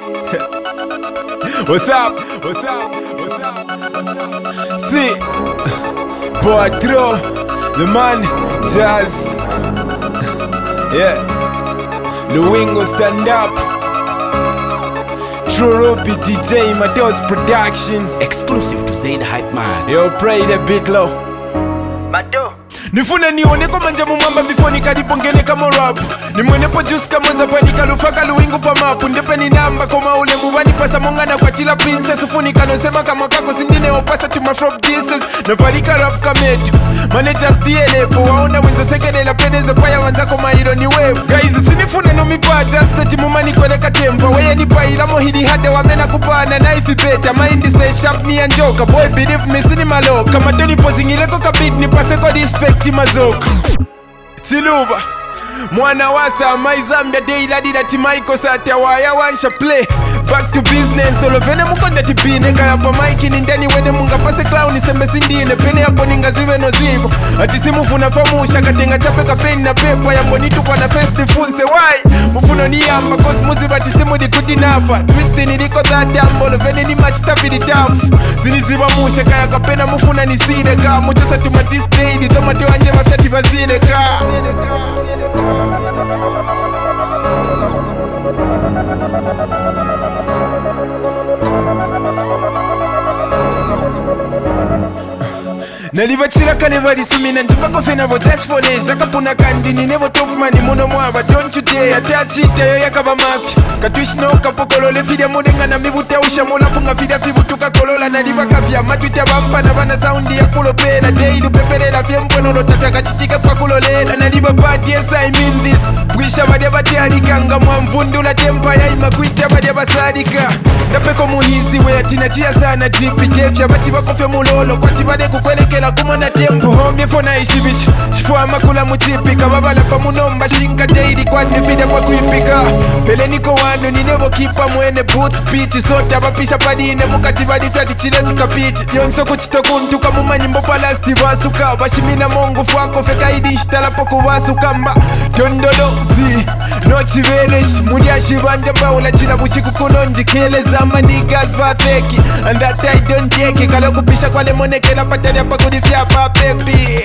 What's up? What's up? What's up? What's up? See, Patro, the man, Jazz. Yeah, the wing will stand up. True Ruby DJ Mateos production. Exclusive to Zaid Hype Man. Yo, pray the beat low. Mato Nifuna nione kwa njamu mwamba before nikadipongene kama rap. Nimwenepo juice kama zapani kalufaka luwingu pa mapu. Ndepe ni namba koma ule mbuwani pasa mongana kwa tila princess. Ufunika nosema kama kako sindine opasa to my front pieces. Nabalika rap kametu managers dielepo. Waona wenzo sekene la peneze paya wanzako mairo ni webu. Guys sinifune no mipa just timumani kweleka tempo. Weye nipa ilamo hidi hate wamena kupana na ifi beta. Mind say sharp ni anjoka. Boy believe me sini maloka. Kama toni posingileko kabit ni paseko dispect mazoka. Siluba mwana wasa maizambia deiladi na timaiko sate waya wansha play. Back to business solo vene mukonda tipine. Kaya pa maiki ni ndeni wene munga pase clown sembe sindine. Pene yapo ninga zive no zivo. Ati simu funa famusha katenga chape kapeni na pepa. Yambo nitu kwa na festi funse why mufuno ni yamba cause muziba ati simu di kuti nafa. Twisti ni liko zate ambolo vene ni match tabidi tafu. Ziniziba musha kaya kapena mufuna ni sine ka. Muchosa tumatistedi tomate wanje masati bazine ka. Nalibachira kane bali sumina njumba ko fena vo test for days akapuna kandi ni never top money muno mwaba don't you dare atachita yo yakaba mafia katwishno kapokolo le video mudenga na mibuta ushamula punga vida fibutuka kolola naliba kafia matwita bampa na bana sound ya kulo pena daily peperela vyempono rotafya kachitika kwa kulolela naliba bad yes I mean this bwisha badia batali kanga mwamvundula tempa ya imakwita badia basadika ndapeko muhizi we atina chia sana tipi jefya bati bakofya mulolo kwa tibade kukwelekela kumona tempo homie fona ishibisha shifua makula mutipika babala pa munomba shinka daily kwa nifida kwa kuipika pele niko wanu ninevo kipa mwene booth pitch sota bapisha padine mukati badi fyati chile tukapiti yonso kuchitoku mtuka mumanyimbo palasti vasuka bashimina mongu fwako feka idishtala poku vasuka mba tondolozi no chiveresh mudia shibanja baula chila bushiku kunonji kele zama niggas vatheki and that I don't take it kala kupisha kwa lemoneke la patani hapa kudifia pa pepi.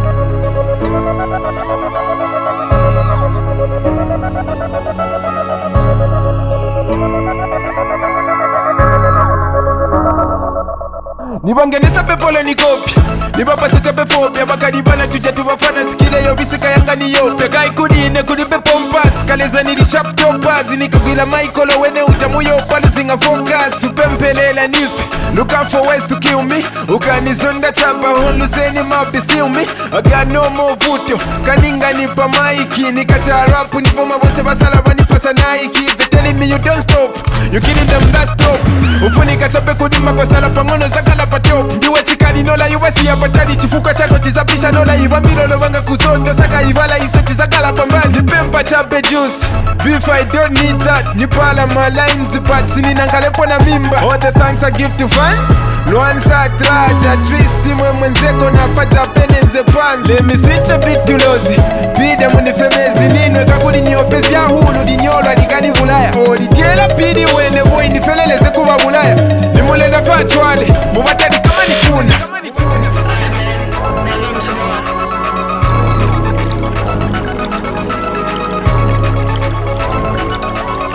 Nibangenesa pepole ni kopi nibapasa chape fobia bakadibana tuja tubafana skile yo bisika yanga ni yope kai kudine kudipe pompas kaleza nili sharp topas nikagwila Michael wene utamuyo pale zinga focus upempelela nife look out for ways to kill me ukanizonda chapa honluzeni mapi steal me I got no more vuto kaninga nipa maiki nikacha rapu nipoma wose basala wanipasa naiki they telling me you don't stop you killing them that stop ufunika chape kudima kwa sala pangono zakala patop ndiwe chikali nola yuwasi ya patali chifuka chako tizapisha nola ibamilo wanga kuzonda saka ibala iseti zakala pambali pempa chape juice beef I don't need that nipala my lines but sini nankalepo na mimba all the thanks I give to fans Luansa traja twisti mwe mwenzeko na pata penenze pants let me switch a bit to lozi pide munifemezi nino kakudi niopezi ya hulu dinyola nikani vulaya olitiela pidi wene woi nifeleleze kuwa vulaya nimule na fachwale mubatani kama nikuna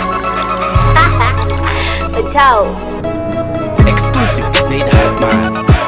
Exclusive to Zaid Hype Man.